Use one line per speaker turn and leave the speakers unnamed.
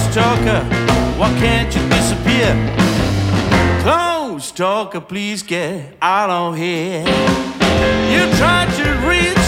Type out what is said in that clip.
talker, why can't you disappear? Close talker, please get out of here. You tried to reach